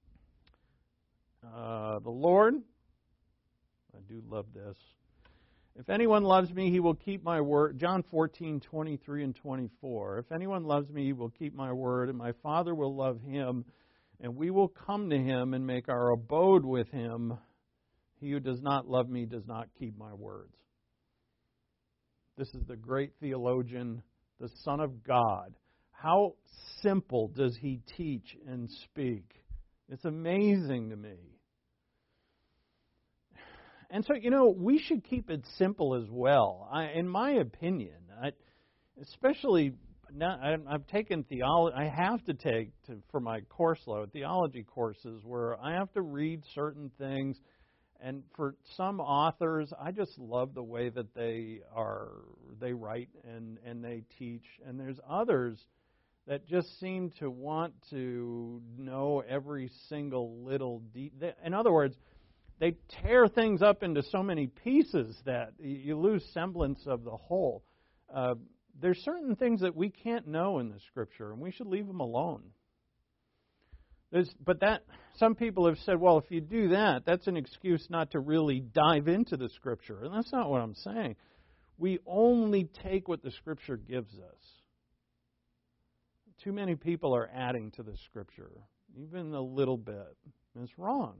S2: Uh, the Lord, I do love this. If anyone loves me, he will keep my word. John fourteen, twenty-three and twenty-four. If anyone loves me, he will keep my word, and my Father will love him, and we will come to him and make our abode with him. He who does not love me does not keep my words. This is the great theologian, the Son of God. How simple does he teach and speak? It's amazing to me. And so, you know, we should keep it simple as well. I, in my opinion, I, especially now, I, I've taken theology. I have to take to, for my course load theology courses where I have to read certain things. And for some authors, I just love the way that they are they write and, and they teach. And there's others that just seem to want to know every single little detail. In other words, they tear things up into so many pieces that you lose semblance of the whole. Uh, there's certain things that we can't know in the Scripture, and we should leave them alone. There's, but that some people have said, well, if you do that, that's an excuse not to really dive into the Scripture. And that's not what I'm saying. We only take what the Scripture gives us. Too many people are adding to the Scripture, even a little bit. And it's wrong.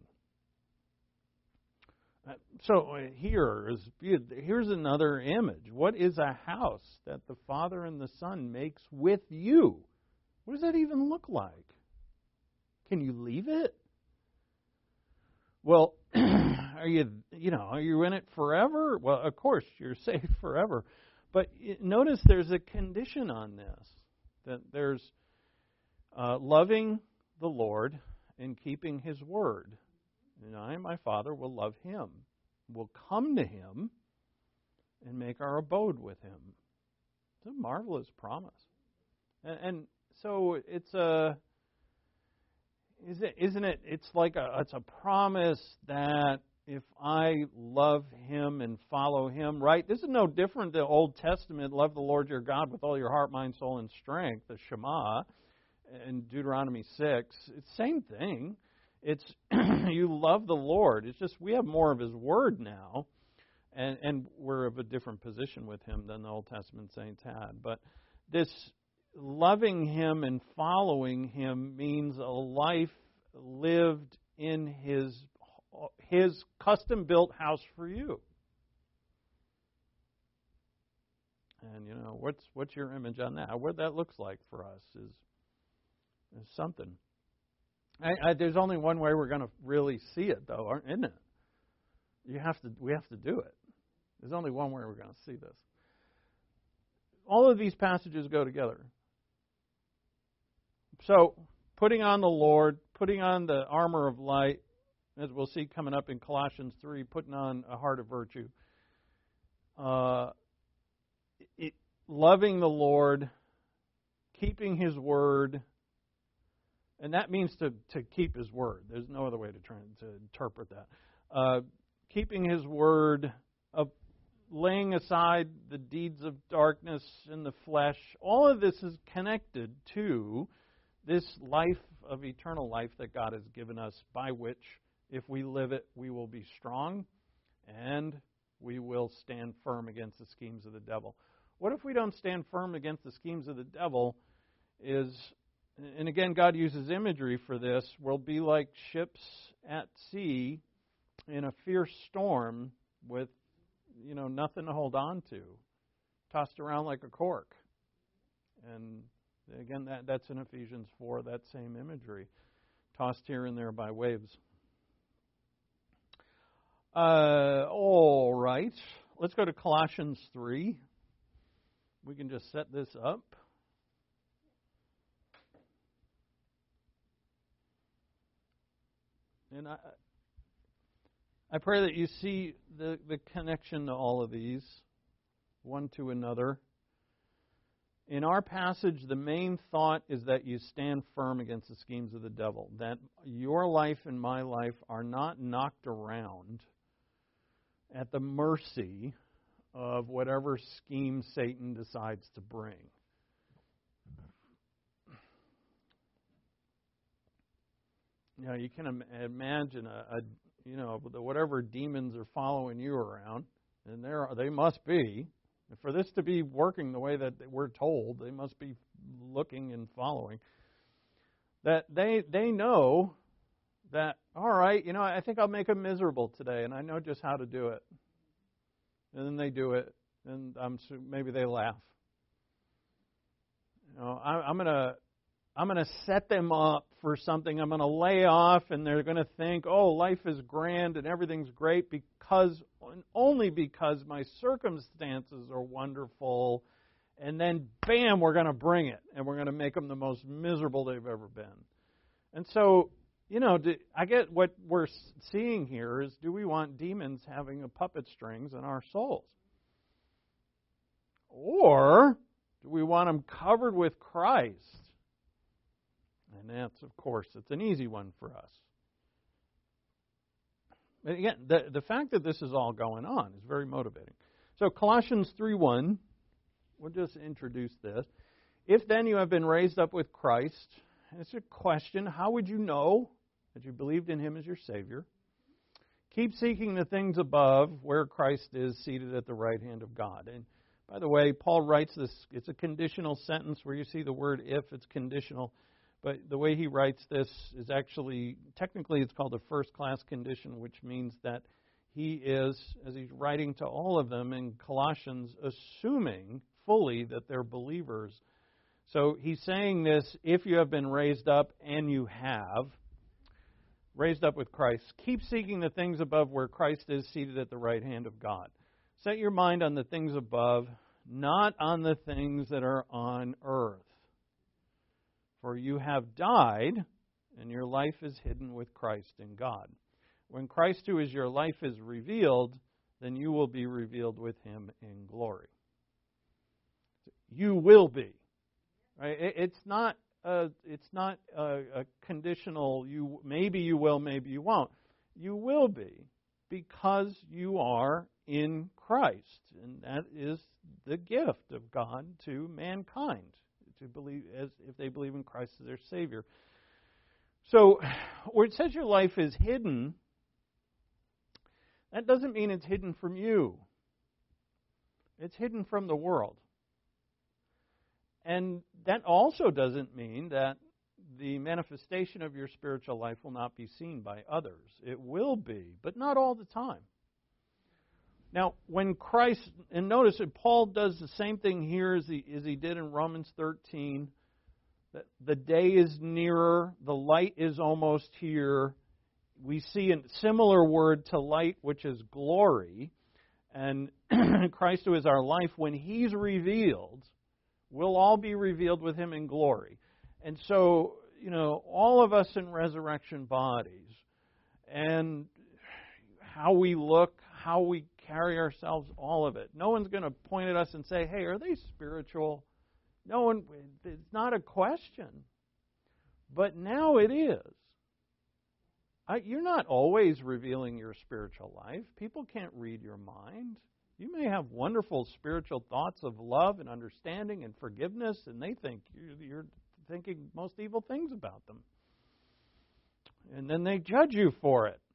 S2: So here is here's another image. What is a house that the Father and the Son makes with you? What does that even look like? Can you leave it? Well, are you you know are you in it forever? Well, of course you're safe forever, but notice there's a condition on this. That there's uh, loving the Lord and keeping His word. And I and my Father will love him. We'll come to him and make our abode with him. It's a marvelous promise. And, and so it's a, isn't it, it's like a, it's a promise that if I love him and follow him, right? This is no different than the Old Testament, love the Lord your God with all your heart, mind, soul, and strength, the Shema, in Deuteronomy six. It's the same thing. It's you love the Lord. It's just we have more of His Word now, and, and we're of a different position with Him than the Old Testament saints had. But this loving Him and following Him means a life lived in His His custom-built house for you. And you know what's what's your image on that? What that looks like for us is is something. I, I, there's only one way we're going to really see it, though, isn't it? You have to. We have to do it. There's only one way we're going to see this. All of these passages go together. So, putting on the Lord, putting on the armor of light, as we'll see coming up in Colossians three, putting on a heart of virtue. Uh, it, loving the Lord, keeping His word. And that means to, to keep His word. There's no other way to try to interpret that. Uh, keeping His word, of laying aside the deeds of darkness in the flesh. All of this is connected to this life of eternal life that God has given us, by which, if we live it, we will be strong and we will stand firm against the schemes of the devil. What if we don't stand firm against the schemes of the devil? Is And again, God uses imagery for this. We'll be like ships at sea in a fierce storm with, you know, nothing to hold on to, tossed around like a cork. And again, that, that's in Ephesians four, that same imagery, tossed here and there by waves. Uh, all right, let's go to Colossians three. We can just set this up. And I, I pray that you see the, the connection to all of these, one to another. In our passage, the main thought is that you stand firm against the schemes of the devil, that your life and my life are not knocked around at the mercy of whatever scheme Satan decides to bring. You know, you can im- imagine a, a, you know, whatever demons are following you around, and there they must be. For this to be working the way that we're told, they must be looking and following. That they they know that, all right, you know, I think I'll make them miserable today, and I know just how to do it. And then they do it, and I'm maybe they laugh. You know, I, I'm gonna I'm gonna set them up for something. I'm gonna lay off, and they're gonna think, oh, life is grand and everything's great because only because my circumstances are wonderful. And then, bam, we're going to bring it, and we're going to make them the most miserable they've ever been. And so, you know, I get what we're seeing here is, do we want demons having a puppet strings in our souls? Or do we want them covered with Christ? And that's, of course, it's an easy one for us. But again, the, the fact that this is all going on is very motivating. So Colossians three one, we'll just introduce this. If then you have been raised up with Christ, it's a question, how would you know that you believed in Him as your Savior? Keep seeking the things above where Christ is seated at the right hand of God. And by the way, Paul writes this, it's a conditional sentence where you see the word if, it's conditional. But the way he writes this is actually, technically it's called a first-class condition, which means that he is, as he's writing to all of them in Colossians, assuming fully that they're believers. So he's saying this, if you have been raised up, and you have, raised up with Christ, keep seeking the things above where Christ is seated at the right hand of God. Set your mind on the things above, not on the things that are on earth. For you have died, and your life is hidden with Christ in God. When Christ, who is your life, is revealed, then you will be revealed with Him in glory. You will be. Right? It's not a, it's not a, a conditional, you maybe you will, maybe you won't. You will be because you are in Christ. And that is the gift of God to mankind, to believe as if they believe in Christ as their Savior. So, where it says your life is hidden, that doesn't mean it's hidden from you. It's hidden from the world. And that also doesn't mean that the manifestation of your spiritual life will not be seen by others. It will be, but not all the time. Now, when Christ, and notice that Paul does the same thing here as he, as he did in Romans thirteen. That the day is nearer, the light is almost here. We see a similar word to light, which is glory. And Christ, who is our life, when He's revealed, we'll all be revealed with Him in glory. And so, you know, all of us in resurrection bodies, and how we look, how we carry ourselves, all of it. No one's going to point at us and say, hey, are they spiritual? No one, it's not a question. But now it is. I, you're not always revealing your spiritual life. People can't read your mind. You may have wonderful spiritual thoughts of love and understanding and forgiveness, and they think you're, you're thinking most evil things about them. And then they judge you for it.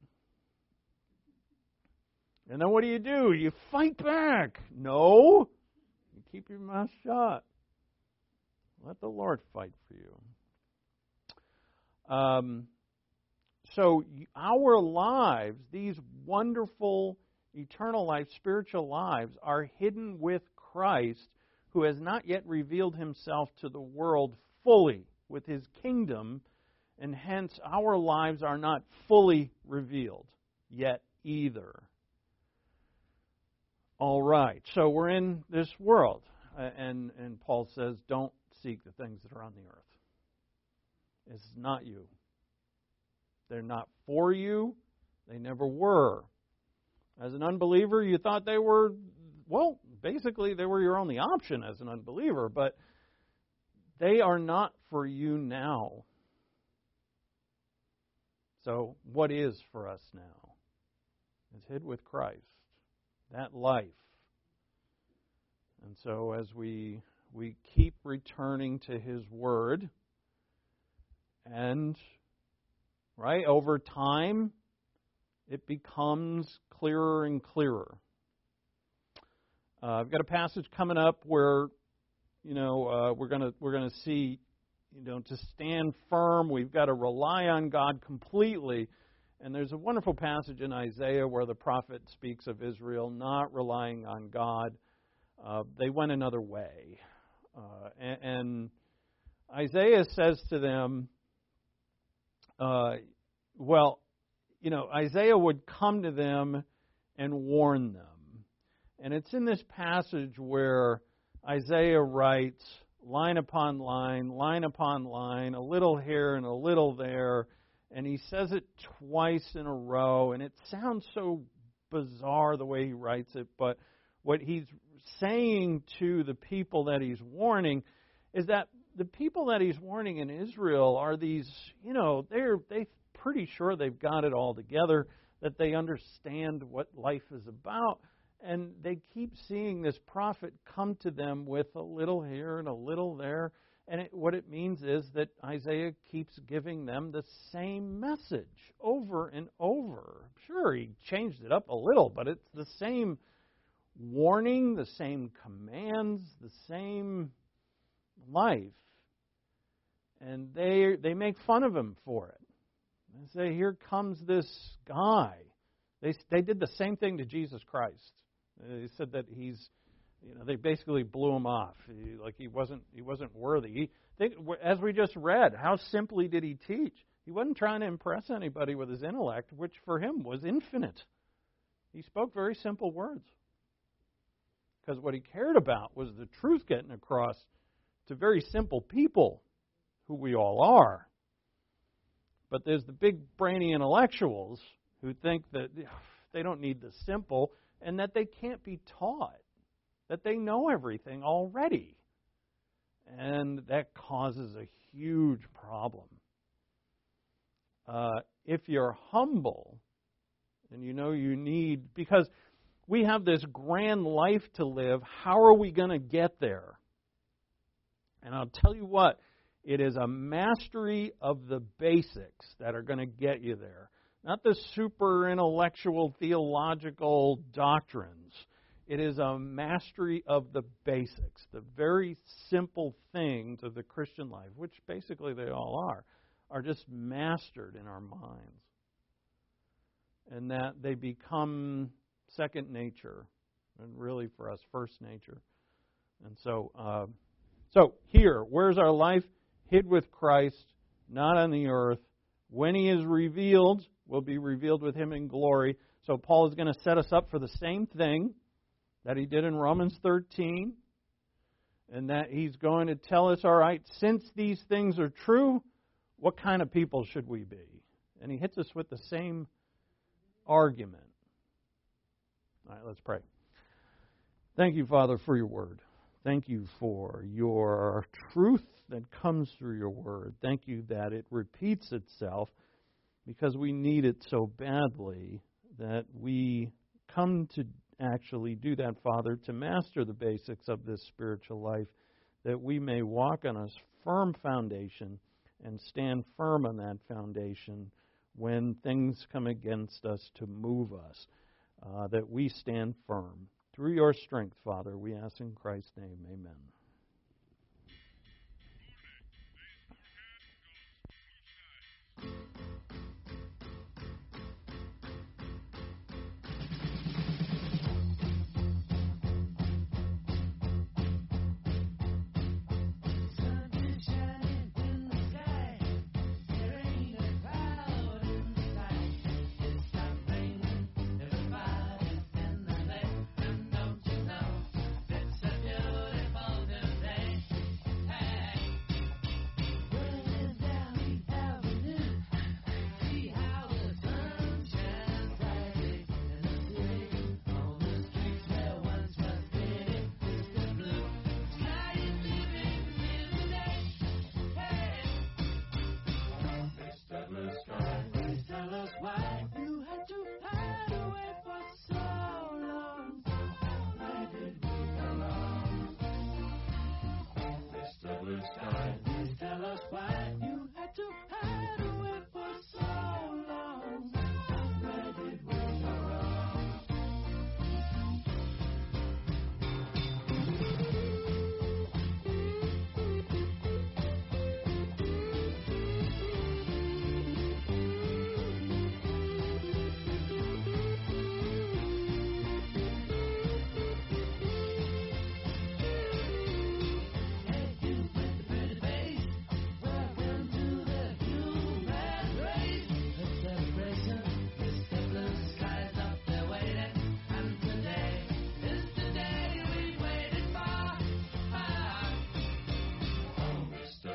S2: And then what do you do? You fight back. No. You keep your mouth shut. Let the Lord fight for you. Um, so our lives, these wonderful eternal life, spiritual lives, are hidden with Christ, who has not yet revealed Himself to the world fully with His kingdom, and hence our lives are not fully revealed yet either. All right, so we're in this world, and, and Paul says, don't seek the things that are on the earth. It's not you. They're not for you. They never were. As an unbeliever, you thought they were, well, basically they were your only option as an unbeliever, but they are not for you now. So what is for us now? It's hid with Christ. That life. And so as we we keep returning to His Word, and right over time it becomes clearer and clearer. Uh, I've got a passage coming up where, you know, uh, we're gonna we're gonna see, you know, to stand firm, we've got to rely on God completely. And there's a wonderful passage in Isaiah where the prophet speaks of Israel not relying on God. Uh, they went another way. Uh, and, and Isaiah says to them, uh, well, you know, Isaiah would come to them and warn them. And it's in this passage where Isaiah writes line upon line, line upon line, a little here and a little there, and he says it twice in a row, and it sounds so bizarre the way he writes it, but what he's saying to the people that he's warning is that the people that he's warning in Israel are these, you know, they're they pretty sure they've got it all together, that they understand what life is about, and they keep seeing this prophet come to them with a little here and a little there. And it, what it means is that Isaiah keeps giving them the same message over and over. Sure, he changed it up a little, but it's the same warning, the same commands, the same life. And they they make fun of him for it. They say, here comes this guy. They they did the same thing to Jesus Christ. They said that he's, you know, they basically blew him off. He, like he wasn't he wasn't worthy. He, they, as we just read, how simply did he teach? He wasn't trying to impress anybody with his intellect, which for him was infinite. He spoke very simple words. Because what he cared about was the truth getting across to very simple people, who we all are. But there's the big brainy intellectuals who think that they don't need the simple and that they can't be taught, that they know everything already. And that causes a huge problem. Uh, if you're humble and you know you need, because we have this grand life to live, how are we going to get there? And I'll tell you what, it is a mastery of the basics that are going to get you there. Not the super intellectual theological doctrines. It is a mastery of the basics, the very simple things of the Christian life, which basically they all are, are just mastered in our minds. And that they become second nature, and really for us, first nature. And so, uh, so here, where's our life? Hid with Christ, not on the earth. When He is revealed, we'll be revealed with Him in glory. So Paul is going to set us up for the same thing that he did in Romans thirteen, and that he's going to tell us, all right, since these things are true, what kind of people should we be? And he hits us with the same argument. All right, let's pray. Thank you, Father, for your word. Thank you for your truth that comes through your word. Thank you that it repeats itself because we need it so badly that we come to actually do that, Father, to master the basics of this spiritual life, that we may walk on a firm foundation and stand firm on that foundation when things come against us to move us, uh, that we stand firm. Through your strength, Father, we ask in Christ's name, amen.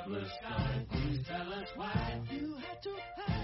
S1: cloudless sky. Please tell us why you had to hide.